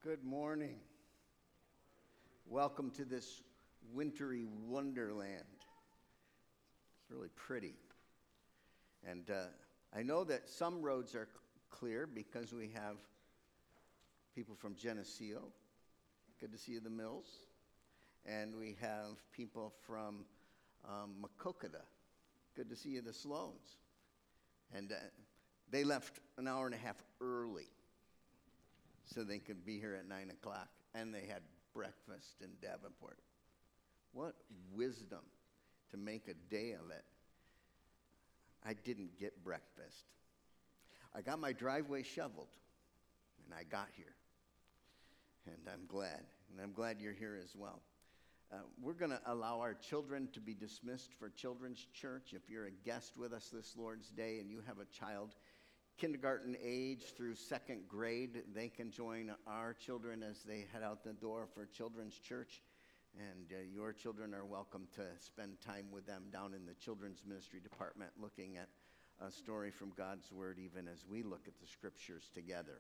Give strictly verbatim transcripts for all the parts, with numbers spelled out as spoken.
Good morning. Welcome to this wintry wonderland. It's really pretty. And uh, I know that some roads are c- clear because we have people from Geneseo. Good to see you, the Mills. And we have people from um, Maquoketa. Good to see you, the Sloans. And uh, they left an hour and a half early so they could be here at nine o'clock. And they had breakfast in Davenport. What wisdom to make a day of it. I didn't get breakfast. I got my driveway shoveled, and I got here. And I'm glad. And I'm glad you're here as well. Uh, we're going to allow our children to be dismissed for Children's Church. If you're a guest with us this Lord's Day and you have a child kindergarten age through second grade, they can join our children as they head out the door for Children's Church. And uh, your children are welcome to spend time with them down in the Children's Ministry Department looking at a story from God's Word even as we look at the Scriptures together.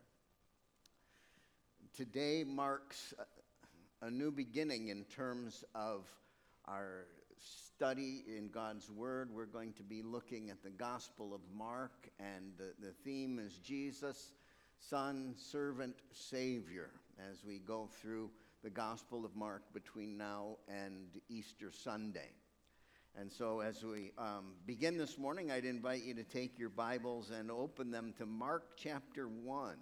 Today marks a, a new beginning in terms of our study in God's Word. We're going to be looking at the Gospel of Mark, and the, the theme is Jesus, Son, Servant, Savior, as we go through the Gospel of Mark between now and Easter Sunday. And so as we um, begin this morning, I'd invite you to take your Bibles and open them to Mark chapter one.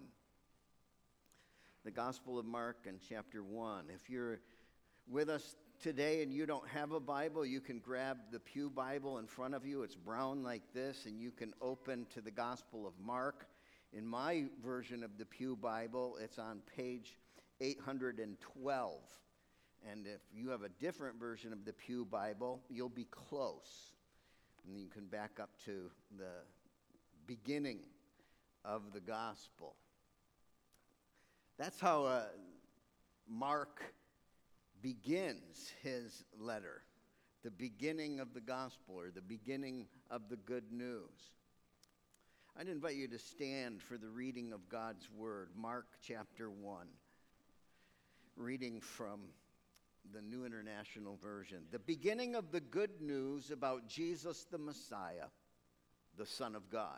The Gospel of Mark and chapter one. If you're with us today and you don't have a Bible, you can grab the Pew Bible in front of you. It's brown like this, and you can open to the Gospel of Mark. In my version of the Pew Bible, it's on page eight hundred twelve. And if you have a different version of the Pew Bible, you'll be close. And you can back up to the beginning of the Gospel. That's how uh, Mark begins his letter, the beginning of the gospel, or the beginning of the good news. I'd invite you to stand for the reading of God's Word, Mark chapter one, reading from the New International Version. The beginning of the good news about Jesus the Messiah, the Son of God.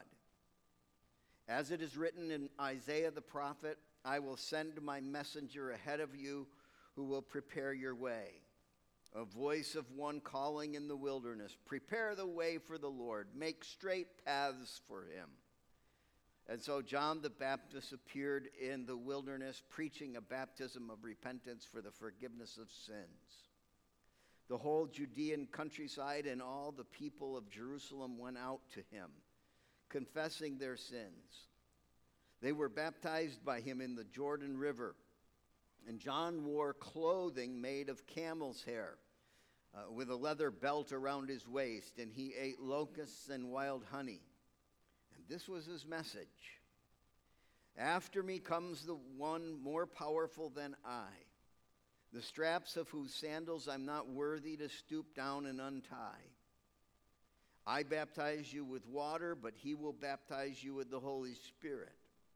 As it is written in Isaiah the prophet, I will send my messenger ahead of you who will prepare your way. A voice of one calling in the wilderness, prepare the way for the Lord, make straight paths for him. And so John the Baptist appeared in the wilderness, preaching a baptism of repentance for the forgiveness of sins. The whole Judean countryside and all the people of Jerusalem went out to him, confessing their sins. They were baptized by him in the Jordan River. And John wore clothing made of camel's hair, uh, with a leather belt around his waist, and he ate locusts and wild honey. And this was his message. After me comes the one more powerful than I, the straps of whose sandals I'm not worthy to stoop down and untie. I baptize you with water, but he will baptize you with the Holy Spirit.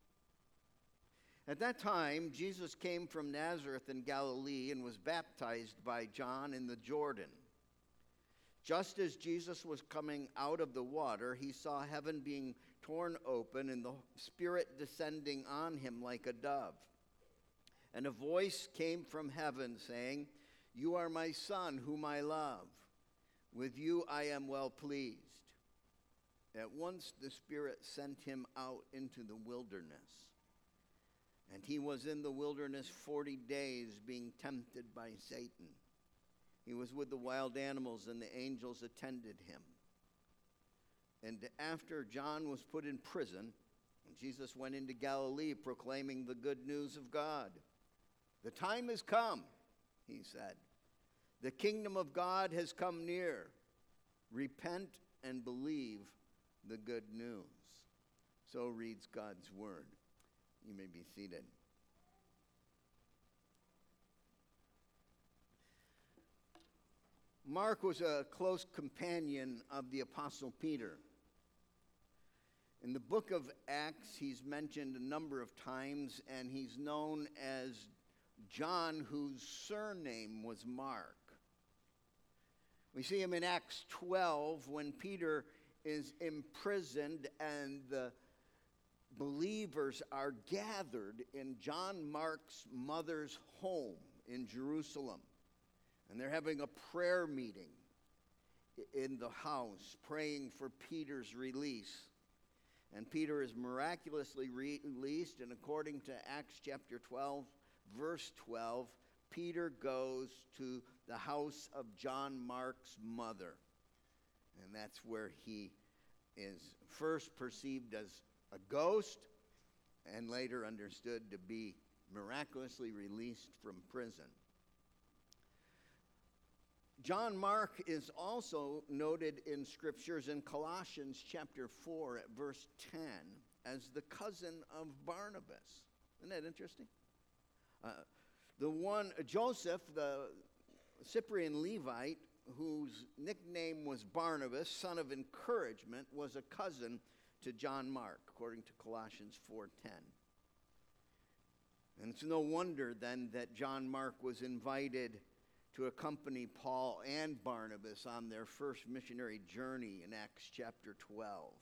At that time, Jesus came from Nazareth in Galilee and was baptized by John in the Jordan. Just as Jesus was coming out of the water, he saw heaven being torn open and the Spirit descending on him like a dove. And a voice came from heaven saying, "You are my Son, whom I love. With you I am well pleased." At once the Spirit sent him out into the wilderness. And he was in the wilderness forty days being tempted by Satan. He was with the wild animals, and the angels attended him. And after John was put in prison, Jesus went into Galilee proclaiming the good news of God. The time has come, he said. The kingdom of God has come near. Repent and believe the good news. So reads God's word. You may be seated. Mark was a close companion of the Apostle Peter. In the book of Acts, he's mentioned a number of times, and he's known as John, whose surname was Mark. We see him in Acts twelve when Peter is imprisoned and the believers are gathered in John Mark's mother's home in Jerusalem. And they're having a prayer meeting in the house, praying for Peter's release. And Peter is miraculously released, and according to Acts chapter twelve, verse twelve, Peter goes to the house of John Mark's mother. And that's where he is first perceived as a ghost and later understood to be miraculously released from prison. John Mark is also noted in scriptures in Colossians chapter four at verse ten as the cousin of Barnabas. Isn't that interesting? Uh, the one, Joseph, the Cyprian Levite, whose nickname was Barnabas, son of encouragement, was a cousin to John Mark, according to Colossians four ten. And it's no wonder then that John Mark was invited to accompany Paul and Barnabas on their first missionary journey in Acts chapter twelve.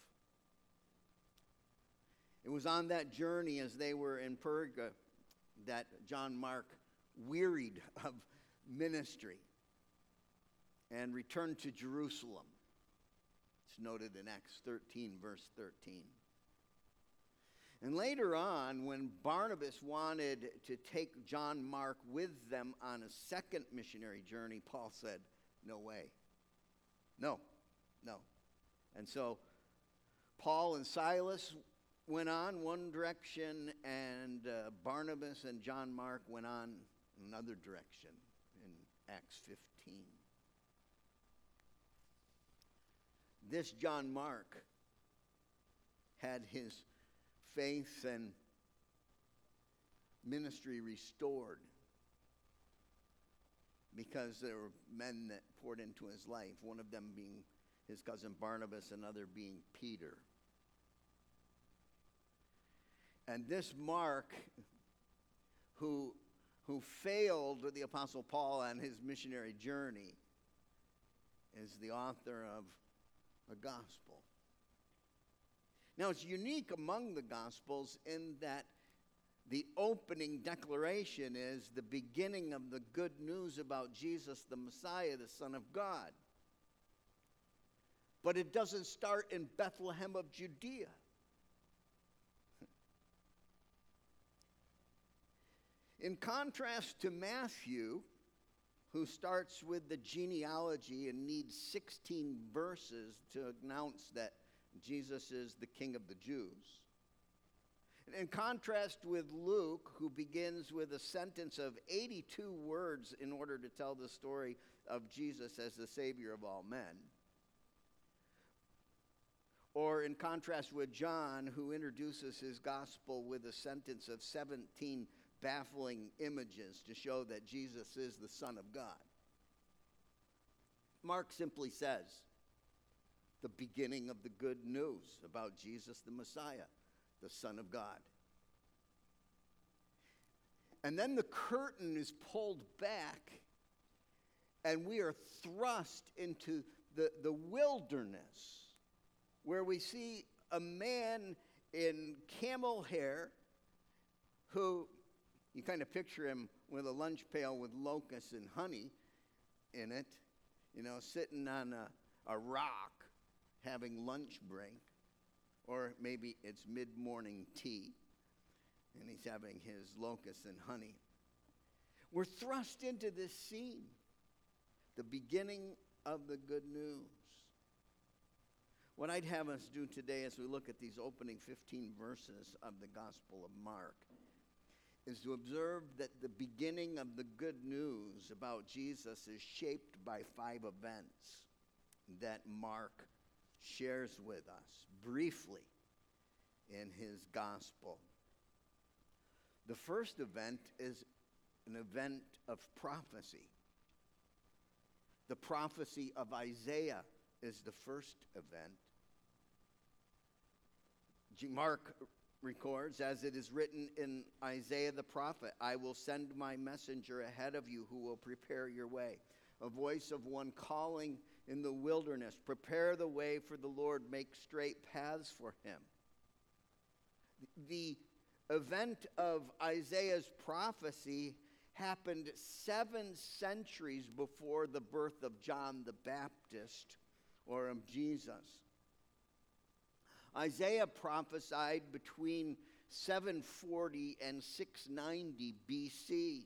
It was on that journey as they were in Perga that John Mark wearied of ministry and returned to Jerusalem. It's noted in Acts thirteen, verse thirteen. And later on, when Barnabas wanted to take John Mark with them on a second missionary journey, Paul said, no way. No, no. And so Paul and Silas went on one direction, and uh, Barnabas and John Mark went on another direction in Acts fifteen. This John Mark had his faith and ministry restored because there were men that poured into his life, one of them being his cousin Barnabas, another being Peter. And this Mark, who, who failed the Apostle Paul on his missionary journey, is the author of a gospel. Now, it's unique among the Gospels in that the opening declaration is the beginning of the good news about Jesus, the Messiah, the Son of God. But it doesn't start in Bethlehem of Judea. In contrast to Matthew, who starts with the genealogy and needs sixteen verses to announce that Jesus is the King of the Jews. And in contrast with Luke, who begins with a sentence of eighty-two words in order to tell the story of Jesus as the Savior of all men. Or in contrast with John, who introduces his gospel with a sentence of seventeen baffling images to show that Jesus is the Son of God. Mark simply says, the beginning of the good news about Jesus the Messiah, the Son of God. And then the curtain is pulled back, and we are thrust into the, the wilderness, where we see a man in camel hair who, you kind of picture him with a lunch pail with locusts and honey in it, you know, sitting on a, a rock, having lunch break, or maybe it's mid-morning tea, and he's having his locusts and honey. We're thrust into this scene, the beginning of the good news. What I'd have us do today as we look at these opening fifteen verses of the Gospel of Mark is to observe that the beginning of the good news about Jesus is shaped by five events that Mark shares with us briefly in his gospel. The first event is an event of prophecy. The prophecy of Isaiah is the first event. Mark records, as it is written in Isaiah the prophet, I will send my messenger ahead of you who will prepare your way. A voice of one calling in the wilderness, prepare the way for the Lord, make straight paths for him. The event of Isaiah's prophecy happened seven centuries before the birth of John the Baptist, or of Jesus. Isaiah prophesied between seven forty and six ninety B C.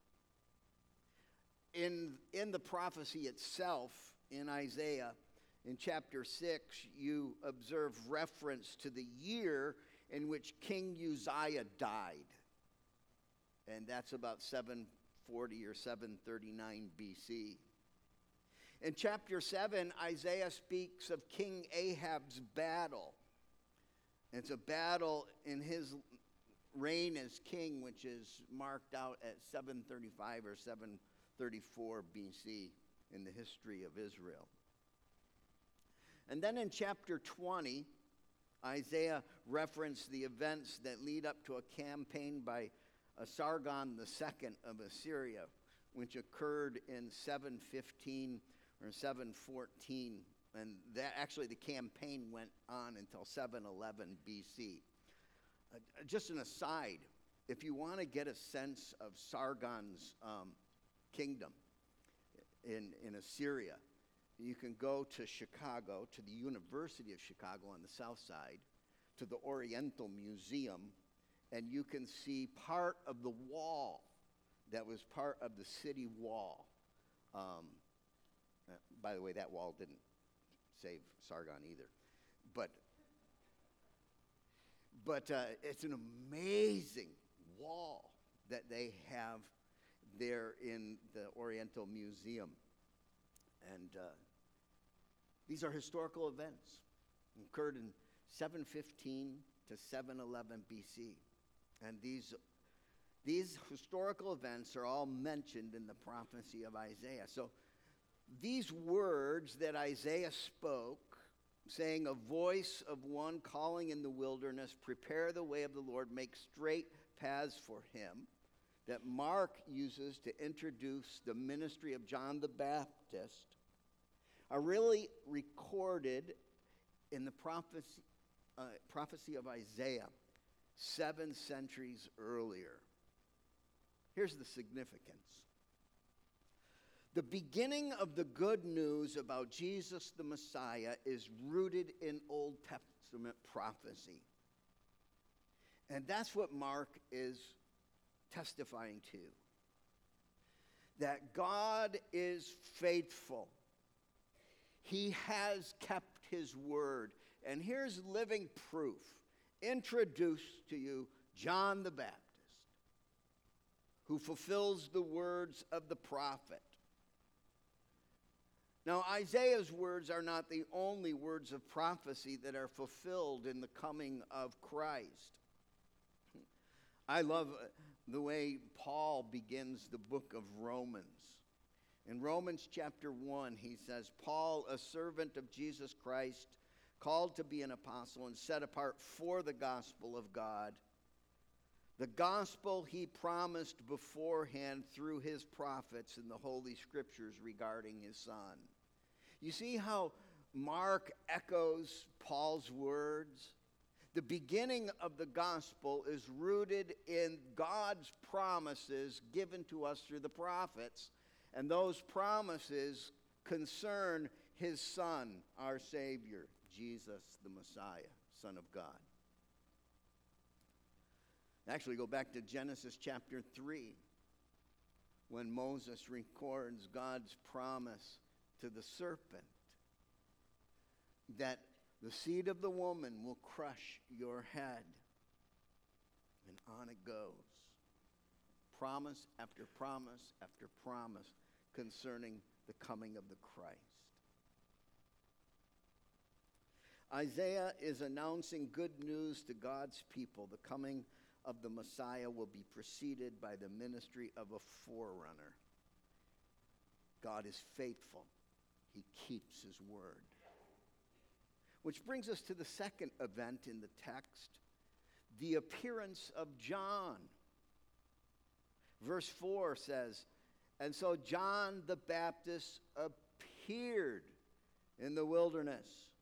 In, in the prophecy itself, in Isaiah, in chapter six, you observe reference to the year in which King Uzziah died. And that's about seven forty or seven thirty-nine B C. In chapter seven, Isaiah speaks of King Ahab's battle. It's a battle in his reign as king, which is marked out at seven thirty-five or seven thirty-four B C in the history of Israel. And then in chapter twenty, Isaiah referenced the events that lead up to a campaign by uh, Sargon the Second of Assyria, which occurred in seven fifteen or seven fourteen. And that actually the campaign went on until seven eleven B C. Uh, just an aside, if you want to get a sense of Sargon's um, kingdom in, in Assyria, you can go to Chicago, to the University of Chicago on the south side, to the Oriental Museum, and you can see part of the wall that was part of the city wall. Um, uh, by the way, that wall didn't save Sargon either. But, but uh, it's an amazing wall that they have there in the Oriental Museum. And uh, these are historical events. Occurred in seven fifteen to seven eleven B C. And these, these historical events are all mentioned in the prophecy of Isaiah. So these words that Isaiah spoke, saying, a voice of one calling in the wilderness, prepare the way of the Lord, make straight paths for him, that Mark uses to introduce the ministry of John the Baptist, are really recorded in the prophecy, uh, prophecy of Isaiah seven centuries earlier. Here's the significance. The beginning of the good news about Jesus the Messiah is rooted in Old Testament prophecy. And that's what Mark is testifying to. That God is faithful. He has kept his word. And here's living proof. Introduced to you John the Baptist, who fulfills the words of the prophet. Now, Isaiah's words are not the only words of prophecy that are fulfilled in the coming of Christ. I love the way Paul begins the book of Romans. In Romans chapter one, he says, Paul, a servant of Jesus Christ, called to be an apostle and set apart for the gospel of God, the gospel he promised beforehand through his prophets in the Holy Scriptures regarding his Son. You see how Mark echoes Paul's words? The beginning of the gospel is rooted in God's promises given to us through the prophets, and those promises concern his Son, our Savior, Jesus the Messiah, Son of God. Actually, go back to Genesis chapter three, when Moses records God's promise to the serpent that the seed of the woman will crush your head. And on it goes. Promise after promise after promise concerning the coming of the Christ. Isaiah is announcing good news to God's people. The coming of the Messiah will be preceded by the ministry of a forerunner. God is faithful. He keeps his word. Which brings us to the second event in the text. the appearance of John. Verse four says, and so John the Baptist appeared in the wilderness,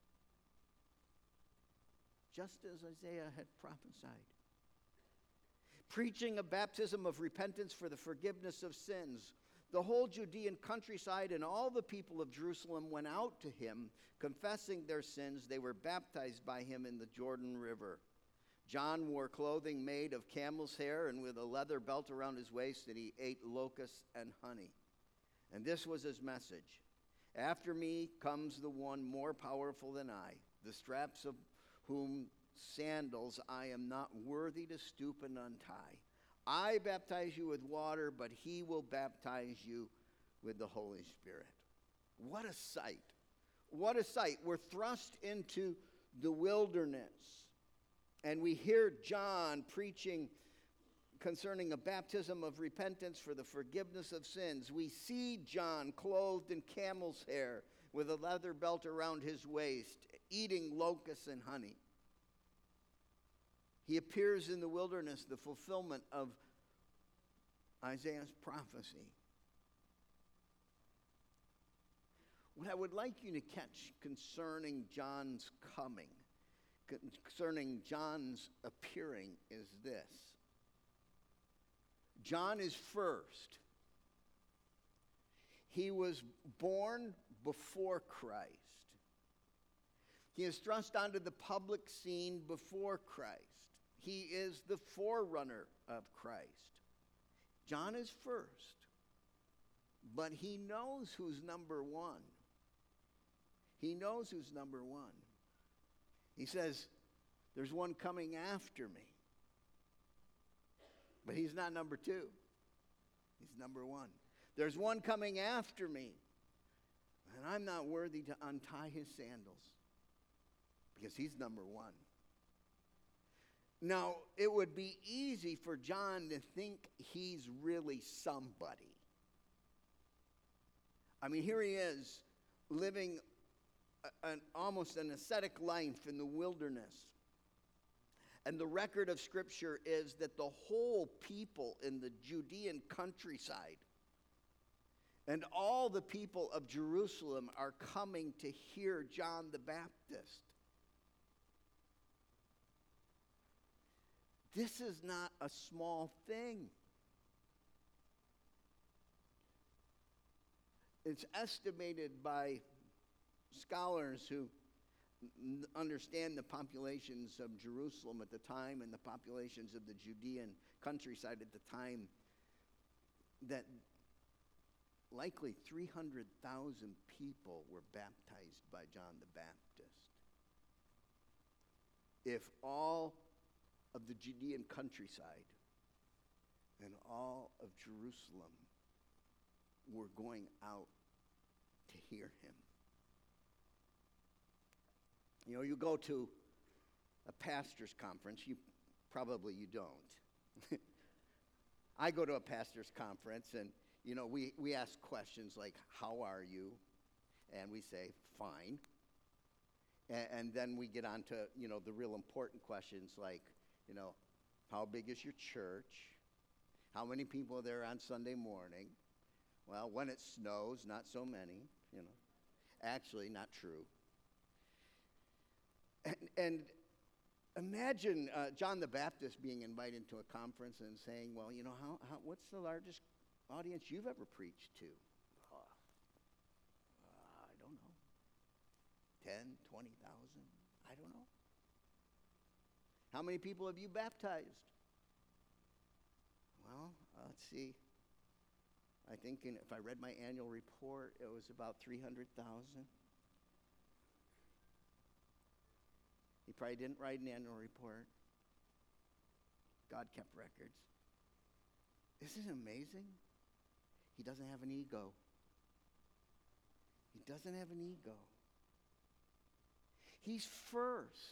just as Isaiah had prophesied, preaching a baptism of repentance for the forgiveness of sins. The whole Judean countryside and all the people of Jerusalem went out to him, confessing their sins. They were baptized by him in the Jordan River. John wore clothing made of camel's hair and with a leather belt around his waist, and he ate locusts and honey. And this was his message: after me comes the one more powerful than I, the straps of whom sandals I am not worthy to stoop and untie. I baptize you with water, but he will baptize you with the Holy Spirit. What a sight. What a sight. We're thrust into the wilderness, and we hear John preaching concerning a baptism of repentance for the forgiveness of sins. We see John clothed in camel's hair with a leather belt around his waist, eating locusts and honey. He appears in the wilderness, the fulfillment of Isaiah's prophecy. What I would like you to catch concerning John's coming, concerning John's appearing, is this. John is first. He was born before Christ. He is thrust onto the public scene before Christ. He is the forerunner of Christ. John is first, but he knows who's number one. He knows who's number one. He says, there's one coming after me. But he's not number two. He's number one. There's one coming after me, and I'm not worthy to untie his sandals because he's number one. Now, it would be easy for John to think he's really somebody. I mean, here he is living an, almost an ascetic life in the wilderness. And the record of Scripture is that the whole people in the Judean countryside and all the people of Jerusalem are coming to hear John the Baptist. This is not a small thing. It's estimated by scholars who n- understand the populations of Jerusalem at the time and the populations of the Judean countryside at the time that likely three hundred thousand people were baptized by John the Baptist. If all of the Judean countryside and all of Jerusalem were going out to hear him. You know, you go to a pastor's conference, you probably you don't. I go to a pastor's conference, and you know, we, we ask questions like, how are you? And we say, fine. And, and then we get on to, you know, the real important questions like, you know, how big is your church? How many people are there on Sunday morning? Well, when it snows, not so many, you know. Actually, not true. And, and imagine uh, John the Baptist being invited to a conference and saying, well, you know, how, how what's the largest audience you've ever preached to? Uh, uh, I don't know. ten, twenty thousand? I don't know. How many people have you baptized? Well, uh, let's see. I think in, if I read my annual report, it was about three hundred thousand. He probably didn't write an annual report. God kept records. Isn't it amazing? He doesn't have an ego. He doesn't have an ego. He's first.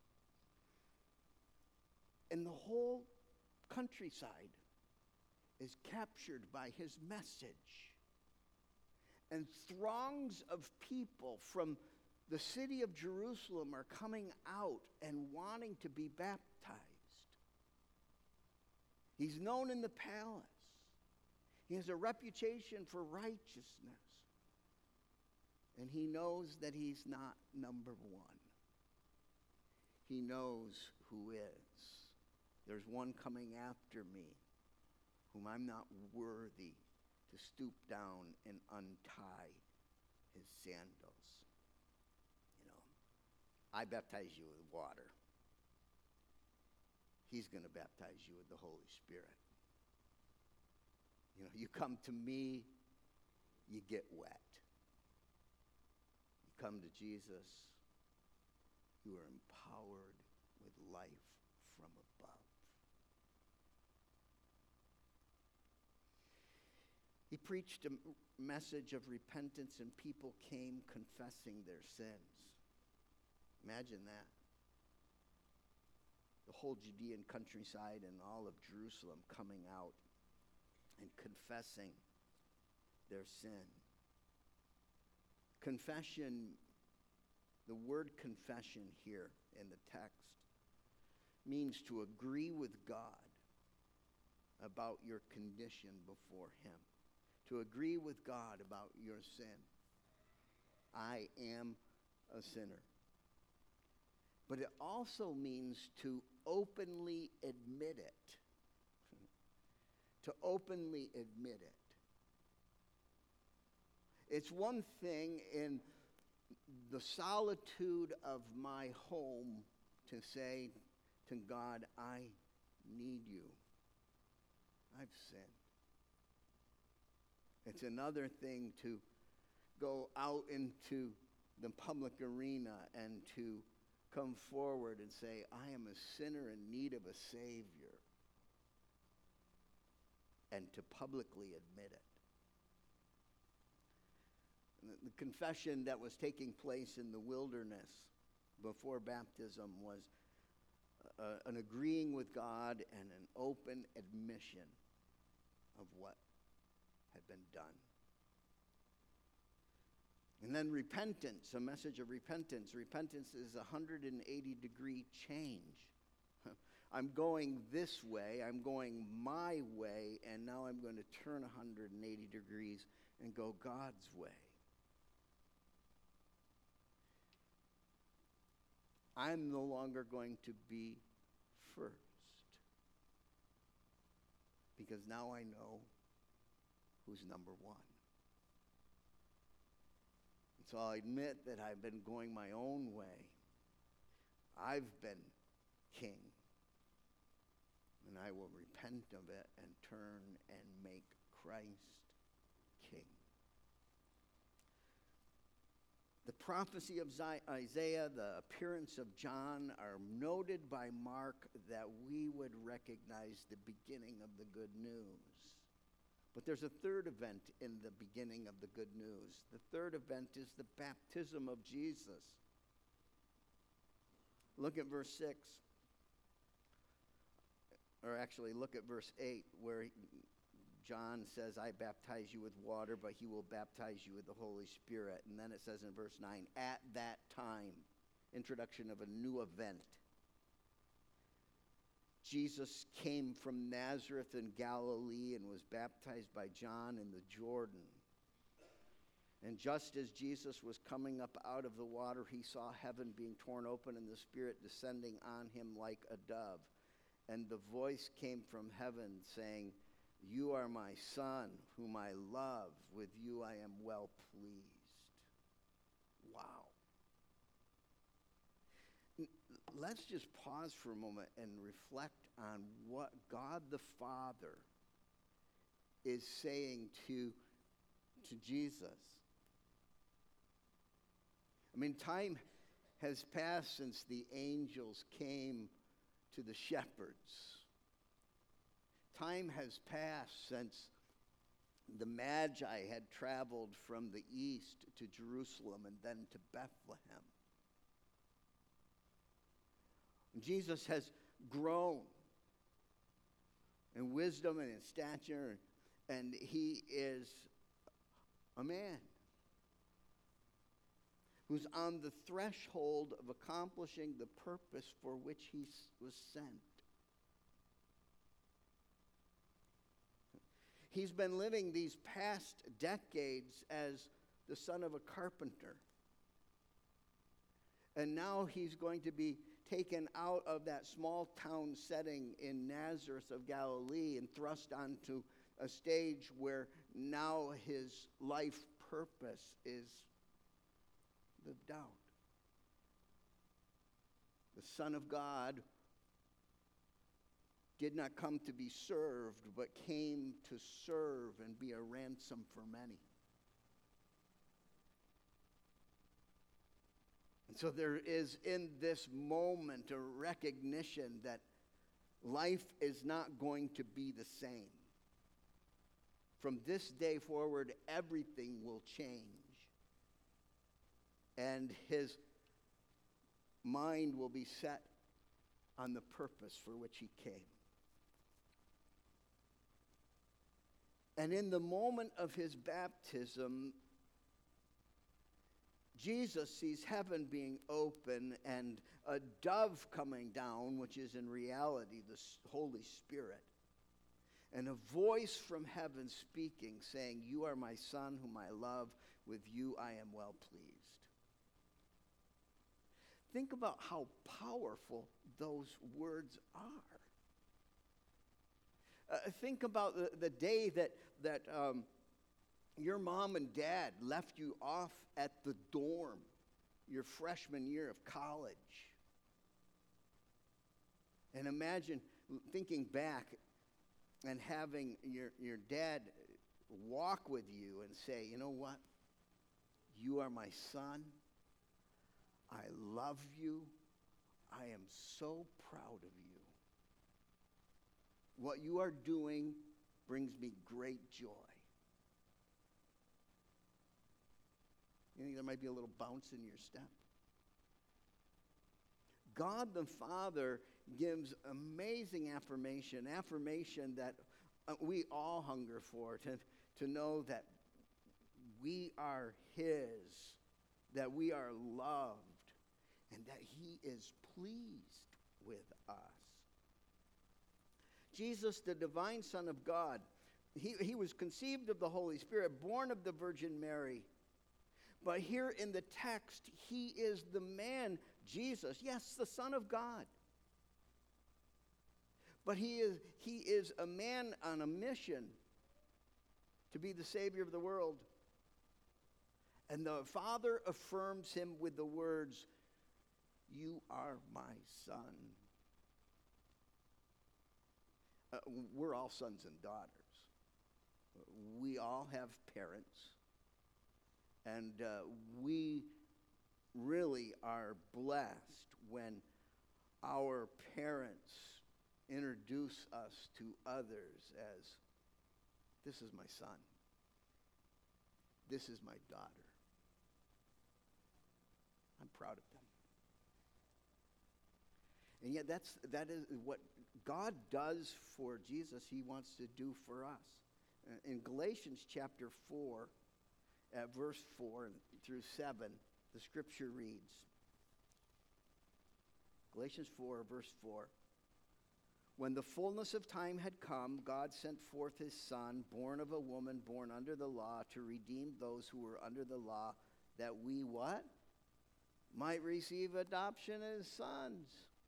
And the whole countryside is captured by his message. And throngs of people from the city of Jerusalem are coming out and wanting to be baptized. He's known in the palace. He has a reputation for righteousness. And he knows that he's not number one. He knows who is. There's one coming after me whom I'm not worthy to stoop down and untie his sandals. You know, I baptize you with water. He's going to baptize you with the Holy Spirit. You know, you come to me, you get wet. You come to Jesus, you are empowered with life from above. He preached a message of repentance, and people came confessing their sins. Imagine that. The whole Judean countryside and all of Jerusalem coming out and confessing their sin. Confession, the word confession here in the text, means to agree with God about your condition before him. To agree with God about your sin. I am a sinner. But it also means to openly admit it. To openly admit it. It's one thing in the solitude of my home to say to God, I need you. I've sinned. It's another thing to go out into the public arena and to come forward and say, I am a sinner in need of a Savior. And to publicly admit it. The, the confession that was taking place in the wilderness before baptism was uh, an agreeing with God and an open admission of what had been done. And then repentance, a message of repentance. Repentance is a one hundred eighty degree change. I'm going this way, I'm going my way, and now I'm going to turn one hundred eighty degrees and go God's way. I'm no longer going to be first. Because now I know who's number one. And so I'll admit that I've been going my own way. I've been king. And I will repent of it and turn and make Christ king. The prophecy of Isaiah, the appearance of John are noted by Mark that we would recognize the beginning of the good news. But there's a third event in the beginning of the good news. The third event is the baptism of Jesus. Look at verse six. Or actually, look at verse eight, where John says, I baptize you with water, but he will baptize you with the Holy Spirit. And then it says in verse nine, at that time, introduction of a new event. Jesus came from Nazareth in Galilee and was baptized by John in the Jordan. And just as Jesus was coming up out of the water, he saw heaven being torn open and the Spirit descending on him like a dove. And the voice came from heaven saying, you are my Son, whom I love. With you I am well pleased. Wow. Let's just pause for a moment and reflect on what God the Father is saying to, to Jesus. I mean, time has passed since the angels came to the shepherds. Time has passed since the Magi had traveled from the east to Jerusalem and then to Bethlehem. Jesus has grown in wisdom and in stature, and he is a man who's on the threshold of accomplishing the purpose for which he was sent. He's been living these past decades as the son of a carpenter. And now he's going to be taken out of that small town setting in Nazareth of Galilee and thrust onto a stage where now his life purpose is lived out. The Son of God did not come to be served, but came to serve and be a ransom for many. And so there is in this moment a recognition that life is not going to be the same. From this day forward, everything will change. And his mind will be set on the purpose for which he came. And in the moment of his baptism, Jesus sees heaven being open and a dove coming down, which is in reality the Holy Spirit. And a voice from heaven speaking, saying, "You are my Son, whom I love. With you I am well pleased." Think about how powerful those words are. Uh, think about the, the day that, that um, your mom and dad left you off at the dorm your freshman year of college. And imagine thinking back and having your, your dad walk with you and say, "You know what? You are my son. I love you. I am so proud of you. What you are doing brings me great joy." You think there might be a little bounce in your step? God the Father gives amazing affirmation, affirmation that uh, we all hunger for, to, to know that we are his, that we are loved, and that he is pleased with us. Jesus, the divine Son of God, he, he was conceived of the Holy Spirit, born of the Virgin Mary. But here in the text, he is the man, Jesus, yes, the Son of God. But he is, he is a man on a mission to be the Savior of the world. And the Father affirms him with the words, "You are my Son." Uh, we're all sons and daughters. We all have parents. And uh, we really are blessed when our parents introduce us to others as, "This is my son. This is my daughter." I'm proud of them. And yet that's, that is what God does for Jesus, he wants to do for us. In Galatians chapter four, at verse four through seven, the scripture reads, Galatians four, verse four, "When the fullness of time had come, God sent forth his Son, born of a woman, born under the law, to redeem those who were under the law, that we," what? "Might receive adoption as sons.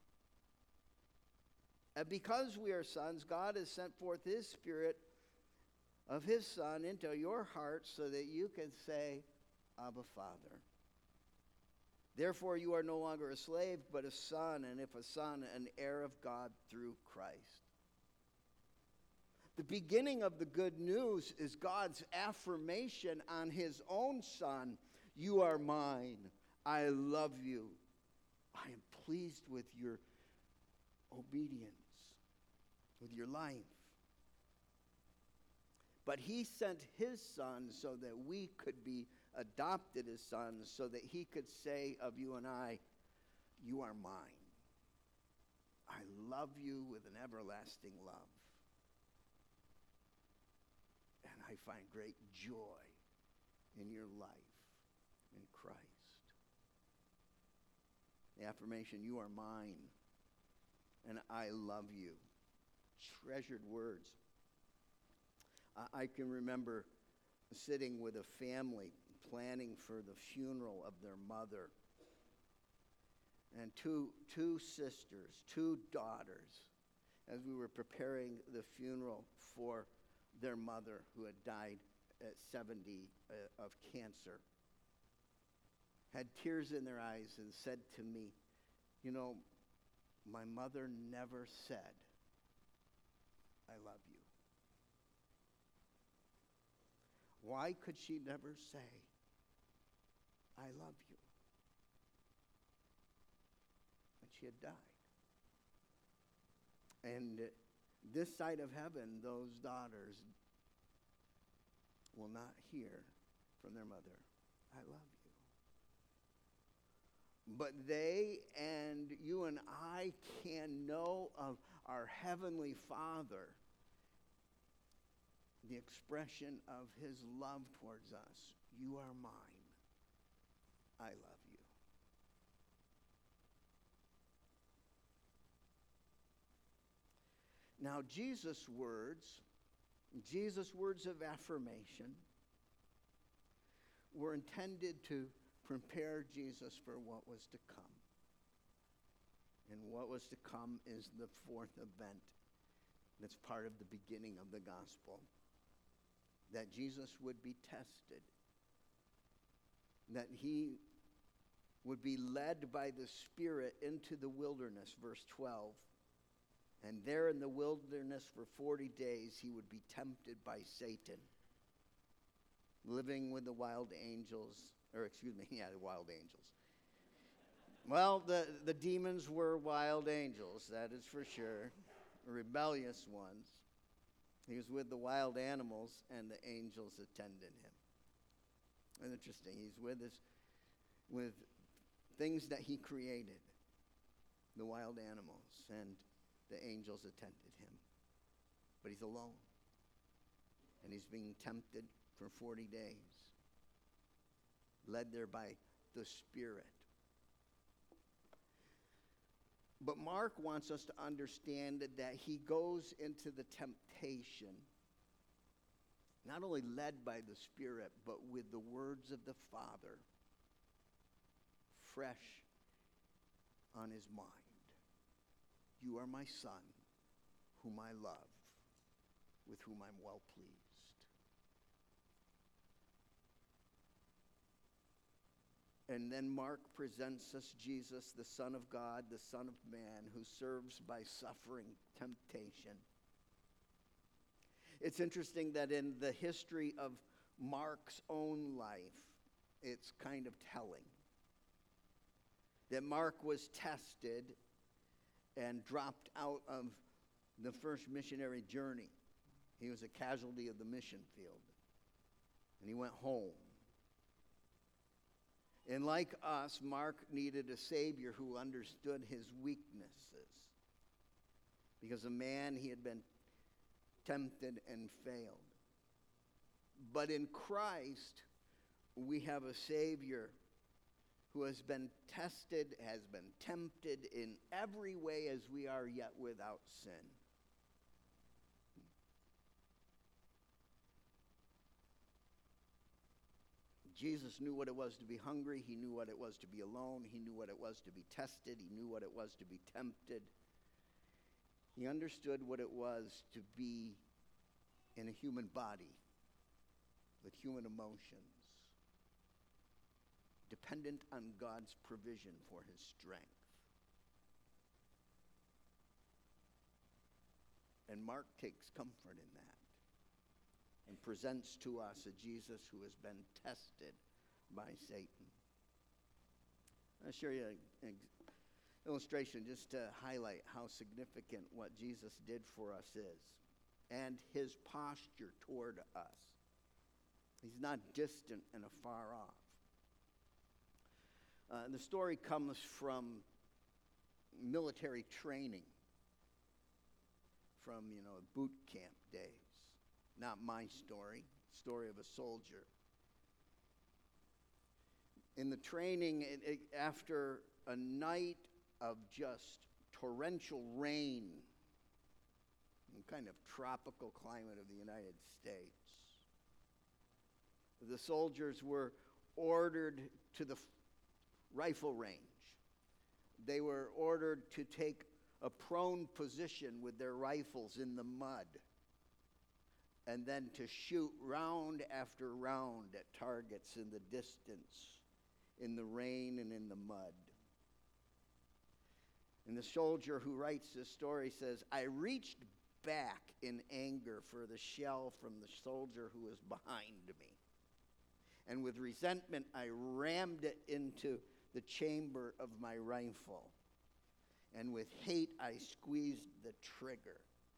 And because we are sons, God has sent forth his Spirit of his Son into your hearts so that you can say, 'Abba, Father.' Therefore you are no longer a slave, but a son, and if a son, an heir of God through Christ." The beginning of the good news is God's affirmation on his own Son. "You are mine. I love you. I am pleased with your obedience, with your life." But he sent his Son so that we could be adopted as sons, so that he could say of you and I, "You are mine. I love you with an everlasting love. And I find great joy in your life in Christ." The affirmation, "You are mine, and I love you." Treasured words. I, I can remember sitting with a family planning for the funeral of their mother. And two, two sisters, two daughters, as we were preparing the funeral for their mother who had died at seventy uh, of cancer, had tears in their eyes and said to me, you know, my mother never said, I love you. Why could she never say, I love you? And she had died. And uh, this side of heaven, those daughters will not hear from their mother, I love you. But they and you and I can know of our Heavenly Father, the expression of his love towards us. You are mine. I love you. Now, Jesus' words, Jesus' words of affirmation were intended to prepare Jesus for what was to come. And what was to come is the fourth event that's part of the beginning of the gospel. That Jesus would be tested. That he would be led by the Spirit into the wilderness, verse twelve. And there in the wilderness for forty days he would be tempted by Satan, living with the wild angels, or excuse me, yeah, the wild angels. Well, the, the demons were wild angels, that is for sure, rebellious ones. He was with the wild animals, and the angels attended him. And interesting, he's with us, with things that he created, the wild animals, and the angels attended him. But he's alone. And he's being tempted for forty days, led there by the Spirit. But Mark wants us to understand that he goes into the temptation, not only led by the Spirit, but with the words of the Father fresh on his mind. You are my Son, whom I love, with whom I'm well pleased. And then Mark presents us Jesus, the Son of God, the Son of Man, who serves by suffering temptation. It's interesting that in the history of Mark's own life, it's kind of telling that Mark was tested and dropped out of the first missionary journey. He was a casualty of the mission field, and he went home. And like us, Mark needed a Savior who understood his weaknesses. Because a man, he had been tempted and failed. But in Christ, we have a Savior who has been tested, has been tempted in every way as we are, yet without sin. Jesus knew what it was to be hungry. He knew what it was to be alone. He knew what it was to be tested. He knew what it was to be tempted. He understood what it was to be in a human body with human emotions, dependent on God's provision for his strength. And Mark takes comfort in that and presents to us a Jesus who has been tested by Satan. I'll show you an illustration just to highlight how significant what Jesus did for us is and his posture toward us. He's not distant and afar off. Uh, the story comes from military training, from, you know, boot camp days. Not my story, story of a soldier. In the training, it, it, after a night of just torrential rain, kind of tropical climate of the United States. The soldiers were ordered to the f- rifle range. They were ordered to take a prone position with their rifles in the mud, and then to shoot round after round at targets in the distance, in the rain and in the mud. And the soldier who writes this story says, I reached back in anger for the shell from the soldier who was behind me. And with resentment, I rammed it into the chamber of my rifle. And with hate, I squeezed the trigger.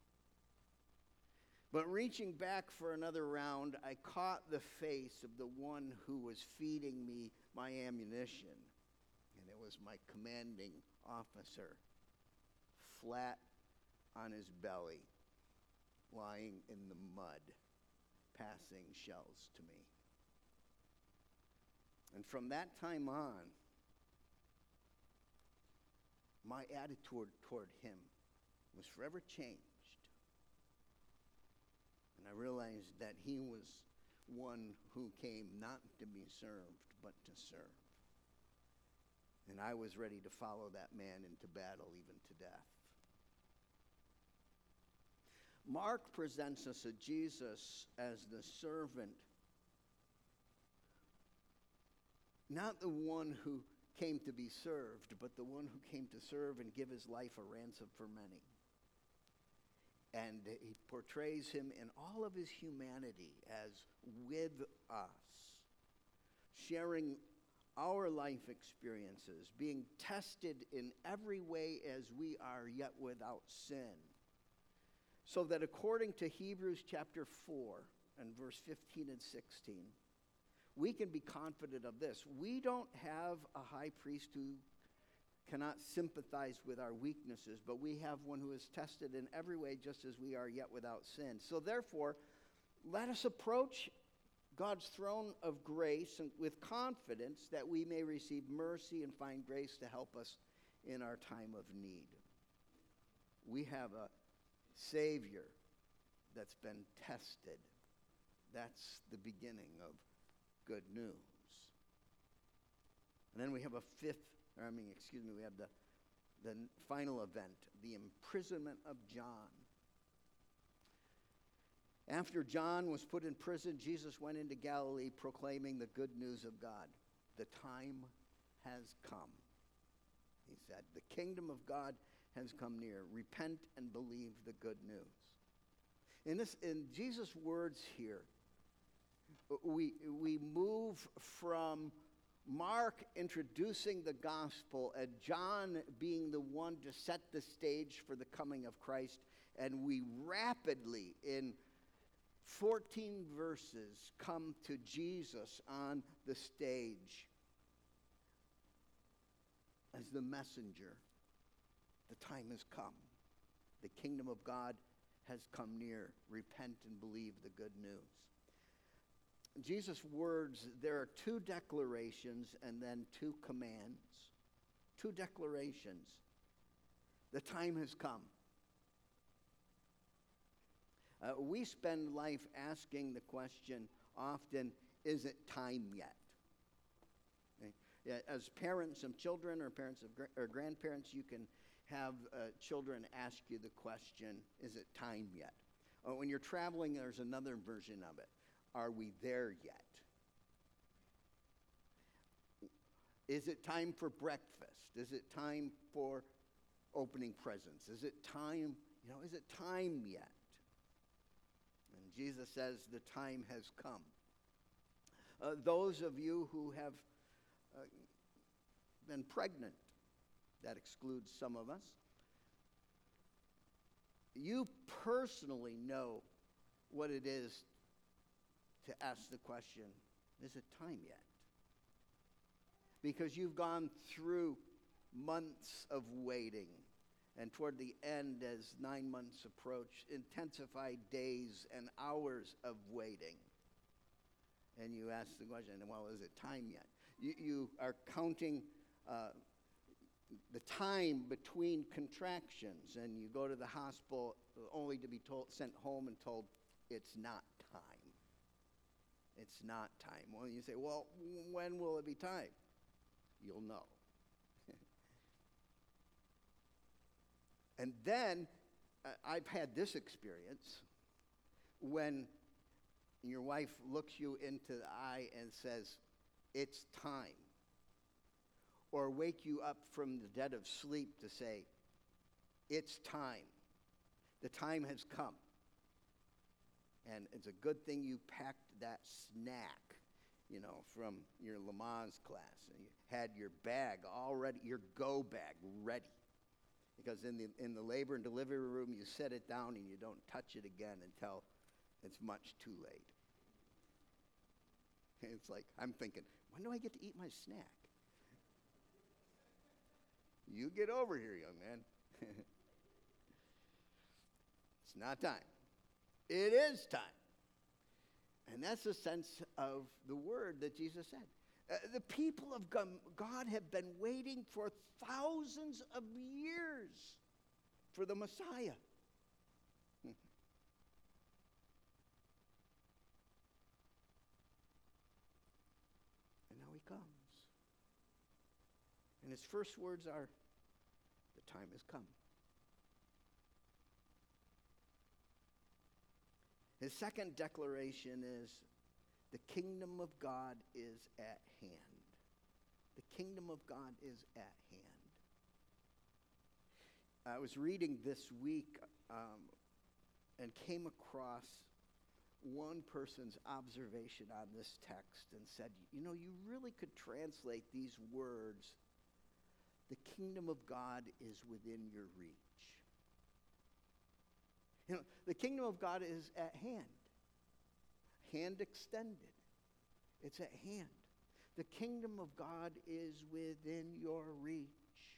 But reaching back for another round, I caught the face of the one who was feeding me my ammunition. And it was my commanding officer, flat on his belly, lying in the mud, passing shells to me. And from that time on, my attitude toward him was forever changed. And I realized that he was one who came not to be served, but to serve. And I was ready to follow that man into battle, even to death. Mark presents us a Jesus as the servant, not the one who came to be served, but the one who came to serve and give his life a ransom for many. And he portrays him in all of his humanity as with us, sharing our life experiences, being tested in every way as we are, yet without sin. So that according to Hebrews chapter four and verse fifteen and sixteen, we can be confident of this. We don't have a high priest who cannot sympathize with our weaknesses, but we have one who is tested in every way just as we are, yet without sin. So therefore, let us approach God's throne of grace and with confidence that we may receive mercy and find grace to help us in our time of need. We have a Savior that's been tested. That's the beginning of good news. And then we have a fifth, or I mean, excuse me, we have the, the final event, the imprisonment of John. After John was put in prison, Jesus went into Galilee proclaiming the good news of God. The time has come, he said. The kingdom of God has come near. Repent and believe the good news. In this, in Jesus' words here, we, we move from Mark introducing the gospel and John being the one to set the stage for the coming of Christ, and we rapidly, in fourteen verses, come to Jesus on the stage as the messenger. The time has come. The kingdom of God has come near. Repent and believe the good news. Jesus' words, there are two declarations and then two commands. Two declarations. The time has come. Uh, we spend life asking the question often, is it time yet? Okay? Yeah, as parents of children or parents of gra- or grandparents, you can have uh, children ask you the question, is it time yet? Uh, when you're traveling, there's another version of it. Are we there yet? Is it time for breakfast? Is it time for opening presents? Is it time, you know, is it time yet? And Jesus says the time has come. Uh, those of you who have uh, been pregnant, that excludes some of us, you personally know what it is to ask the question, is it time yet? Because you've gone through months of waiting, and toward the end, as nine months approach, intensified days and hours of waiting. And you ask the question, well, is it time yet? You, you are counting uh, the time between contractions, and you go to the hospital only to be told, sent home and told it's not time. It's not time. Well, you say, well, when will it be time? You'll know. And then uh, I've had this experience when your wife looks you into the eye and says, it's time. Or wake you up from the dead of sleep to say, it's time. The time has come. And it's a good thing you packed that snack, you know, from your Lamaze class. And you had your bag already, your go bag ready. Because in the in the labor and delivery room, you set it down and you don't touch it again until it's much too late. It's like, I'm thinking, when do I get to eat my snack? You get over here, young man. It's not time. It is time. And that's the sense of the word that Jesus said. Uh, the people of God have been waiting for thousands of years for the Messiah. And now he comes. And his first words are, the time has come. His second declaration is, the kingdom of God is at hand. The kingdom of God is at hand. I was reading this week um, and came across one person's observation on this text and said, you know, you really could translate these words, the kingdom of God is within your reach. You know, the kingdom of God is at hand. Hand extended. It's at hand. The kingdom of God is within your reach.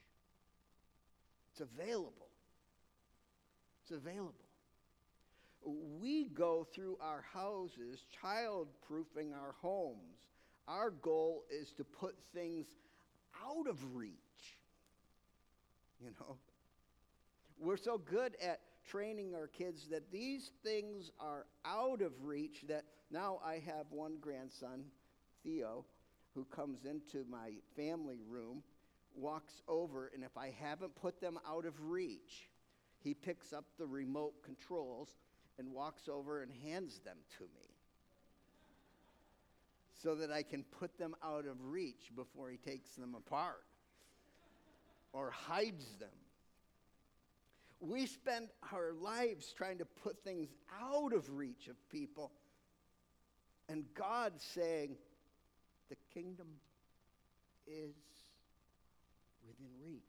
It's available. It's available. We go through our houses, child-proofing our homes. Our goal is to put things out of reach. You know, we're so good at training our kids that these things are out of reach that now I have one grandson, Theo, who comes into my family room, walks over, and if I haven't put them out of reach, he picks up the remote controls and walks over and hands them to me so that I can put them out of reach before he takes them apart or hides them. We spend our lives trying to put things out of reach of people, and God saying, the kingdom is within reach.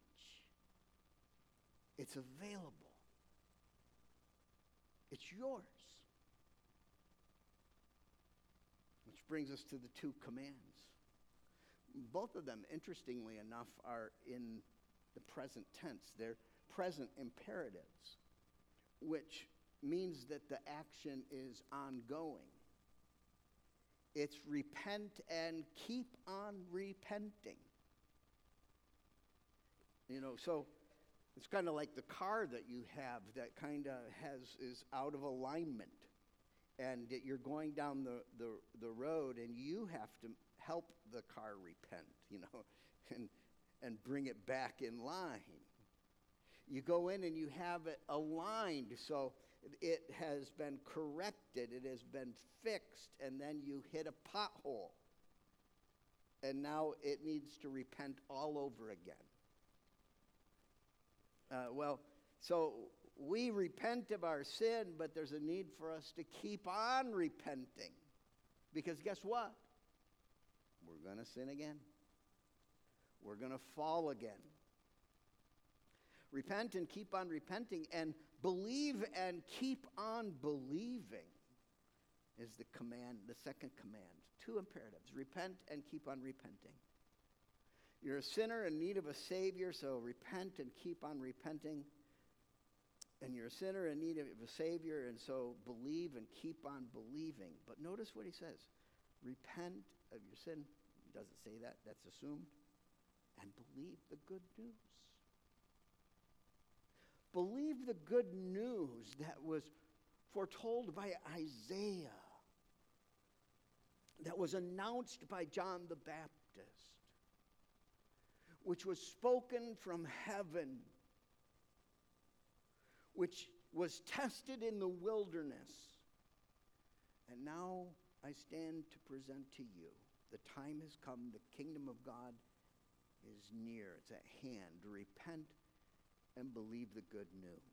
It's available. It's yours. Which brings us to the two commands. Both of them, interestingly enough, are in the present tense. They're present imperatives, which means that the action is ongoing. It's repent and keep on repenting. You know, so it's kind of like the car that you have that kind of has is out of alignment, and that you're going down the, the, the road, and you have to help the car repent, you know, and and bring it back in line. You go in and you have it aligned, so it has been corrected, it has been fixed, and then you hit a pothole. And now it needs to repent all over again. Uh, well, so we repent of our sin, but there's a need for us to keep on repenting. Because guess what? We're going to sin again. We're going to fall again. Repent and keep on repenting, and believe and keep on believing is the command, the second command. Two imperatives. Repent and keep on repenting. You're a sinner in need of a Savior, so repent and keep on repenting. And you're a sinner in need of a Savior, and so believe and keep on believing. But notice what he says. Repent of your sin. He doesn't say that. That's assumed. and believe the good news. Believe the good news that was foretold by Isaiah, that was announced by John the Baptist, which was spoken from heaven, which was tested in the wilderness. And now I stand to present to you. The time has come. The kingdom of God is near. It's at hand. Repent and believe the good news.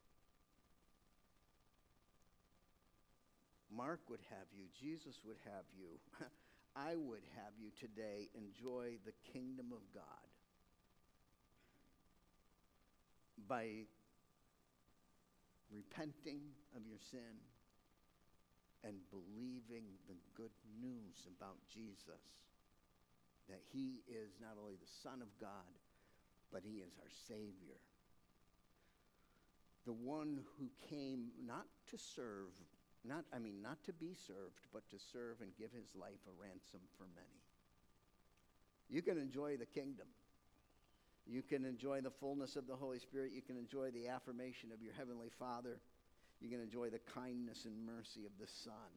Mark would have you. Jesus would have you. I would have you today enjoy the kingdom of God by repenting of your sin and believing the good news about Jesus, that he is not only the Son of God, but he is our Savior. The one who came not to serve, not I mean not to be served, but to serve and give his life a ransom for many. You can enjoy the kingdom. You can enjoy the fullness of the Holy Spirit. You can enjoy the affirmation of your Heavenly Father. You can enjoy the kindness and mercy of the Son.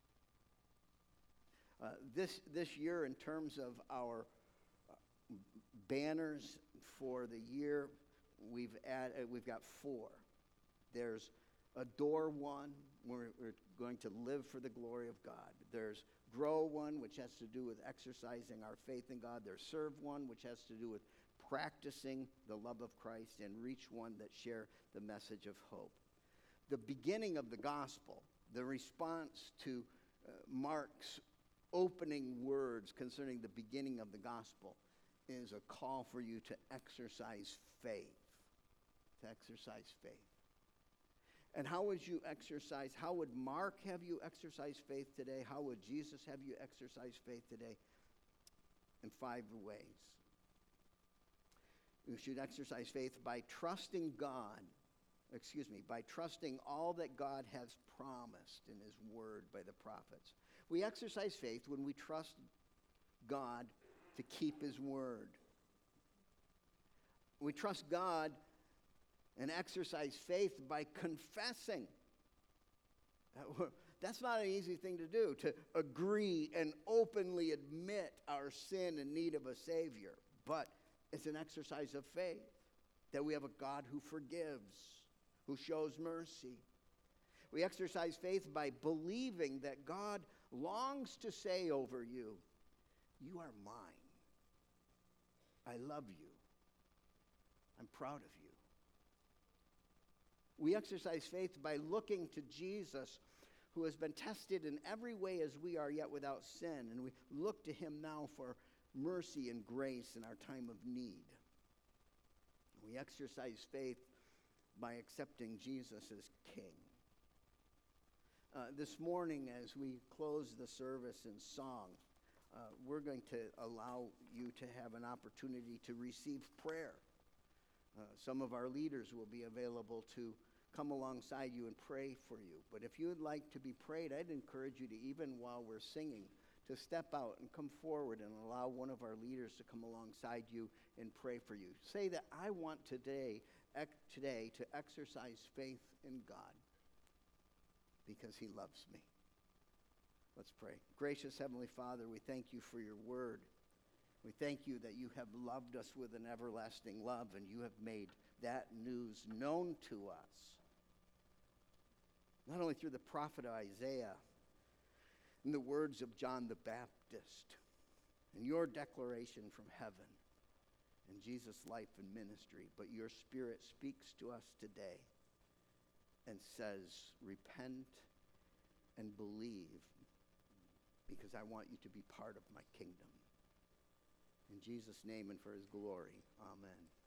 Uh, this, this year, in terms of our uh, banners for the year, we've, add, uh, we've got four. There's Adore one, where we're going to live for the glory of God. There's Grow one, which has to do with exercising our faith in God. There's Serve one, which has to do with practicing the love of Christ, and Reach one, that share the message of hope. The beginning of the gospel, the response to uh, Mark's opening words concerning the beginning of the gospel, is a call for you to exercise faith. To exercise faith. And how would you exercise, how would Mark have you exercise faith today? How would Jesus have you exercise faith today? In five ways. You should exercise faith by trusting God, excuse me, by trusting all that God has promised in his word by the prophets. We exercise faith when we trust God to keep his word. We trust God and exercise faith by confessing. That's not an easy thing to do, to agree and openly admit our sin and need of a Savior. But it's an exercise of faith that we have a God who forgives, who shows mercy. We exercise faith by believing that God longs to say over you, you are mine. I love you. I'm proud of you. We exercise faith by looking to Jesus, who has been tested in every way as we are, yet without sin. And we look to him now for mercy and grace in our time of need. We exercise faith by accepting Jesus as King. Uh, this morning, as we close the service in song, uh, we're going to allow you to have an opportunity to receive prayer. Uh, some of our leaders will be available to come alongside you and pray for you. But if you would like to be prayed, I'd encourage you to, even while we're singing, to step out and come forward and allow one of our leaders to come alongside you and pray for you. Say that I want today, ec- today to exercise faith in God because he loves me. Let's pray. Gracious Heavenly Father, we thank you for your word. We thank you that you have loved us with an everlasting love, and you have made that news known to us, not only through the prophet Isaiah and the words of John the Baptist and your declaration from heaven in Jesus' life and ministry, but your Spirit speaks to us today and says, repent and believe, because I want you to be part of my kingdom. In Jesus' name and for his glory, amen.